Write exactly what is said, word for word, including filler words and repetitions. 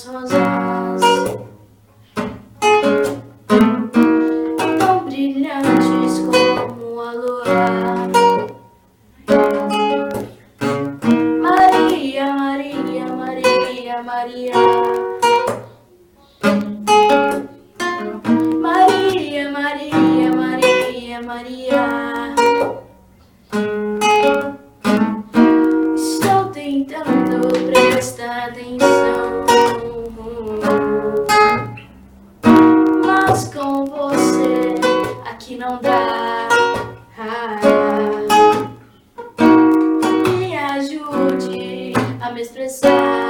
suas rosas tão brilhantes como a lua. Maria, Maria, Maria, Maria. Maria, Maria, Maria, Maria. Estou tentando prestar atenção, mas com você aqui não dá. Me ajude a me expressar.